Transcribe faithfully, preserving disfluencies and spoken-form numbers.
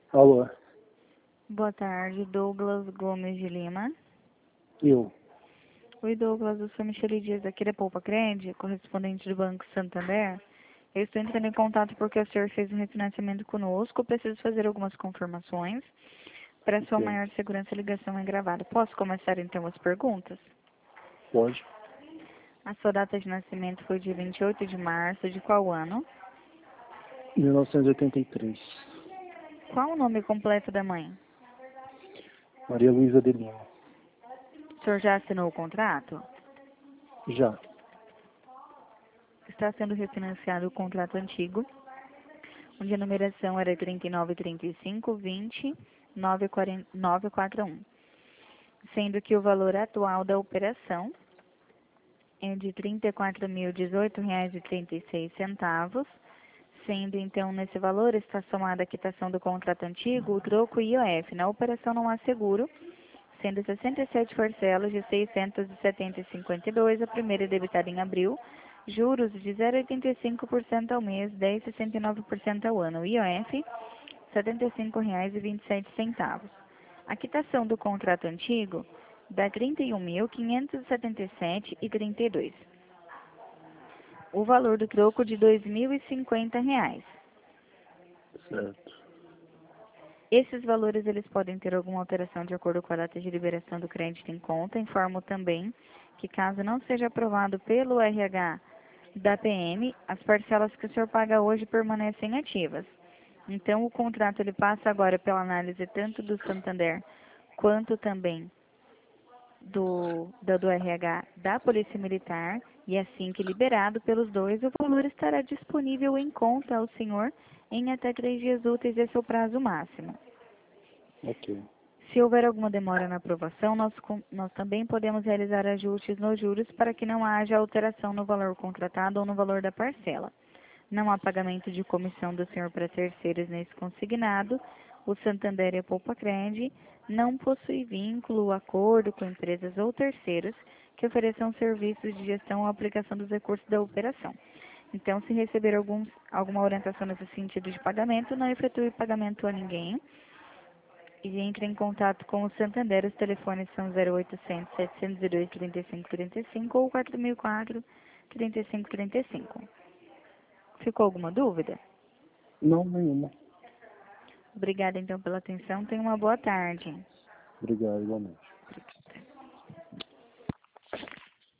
Alô, Boa tarde, Douglas Gomes de Lima. eu. Oi, Douglas, eu sou Michele Dias aqui da Poupa Crede, correspondente do Banco Santander. Eu estou entrando em contato porque o senhor fez um refinanciamento conosco. Preciso fazer algumas confirmações. Para sua Ok. maior segurança, a ligação é gravada. Posso começar então as perguntas? Pode. A sua data de nascimento foi dia vinte e oito de março de qual ano? mil novecentos e oitenta e três. Qual o nome completo da mãe? Maria Luísa de Lima. O senhor já assinou o contrato? Já. Está sendo refinanciado o contrato antigo, onde a numeração era trinta e nove, trinta e cinco, vinte, nove quatro um, sendo que o valor atual da operação é de trinta e quatro mil e dezoito reais e trinta e seis centavos, sendo então nesse valor está somada a quitação do contrato antigo, o troco e I O F. Na operação não há seguro, sendo sessenta e sete parcelas de seiscentos e setenta e cinquenta e dois, a primeira debitada em abril, juros de zero vírgula oitenta e cinco por cento ao mês, dez vírgula sessenta e nove por cento ao ano, I O F setenta e cinco reais e vinte e sete centavos. A quitação do contrato antigo dá trinta e um mil quinhentos e setenta e sete reais e trinta e dois. O valor do troco de dois mil e cinquenta reais. Certo. Esses valores eles podem ter alguma alteração de acordo com a data de liberação do crédito em conta. Informo também que caso não seja aprovado pelo R H da P M, as parcelas que o senhor paga hoje permanecem ativas. Então, o contrato ele passa agora pela análise tanto do Santander quanto também do, da, do R H da Polícia Militar, e assim que liberado pelos dois, o valor estará disponível em conta ao senhor em até três dias úteis, esse é o prazo máximo. Ok. Se houver alguma demora na aprovação, nós, nós também podemos realizar ajustes nos juros para que não haja alteração no valor contratado ou no valor da parcela. Não há pagamento de comissão do senhor para terceiros nesse consignado. O Santander e a Poupa Crede não possui vínculo, acordo com empresas ou terceiros que ofereçam serviços de gestão ou aplicação dos recursos da operação. Então, se receber alguns, alguma orientação nesse sentido de pagamento, não efetue pagamento a ninguém e entre em contato com o Santander. Os telefones são zero oitocentos, setecentos e dois, trinta e cinco trinta e cinco ou quatro mil e quatro, trinta e cinco trinta e cinco. Ficou alguma dúvida? Não, nenhuma. Obrigada então pela atenção. Tenha uma boa tarde. Obrigado, igualmente.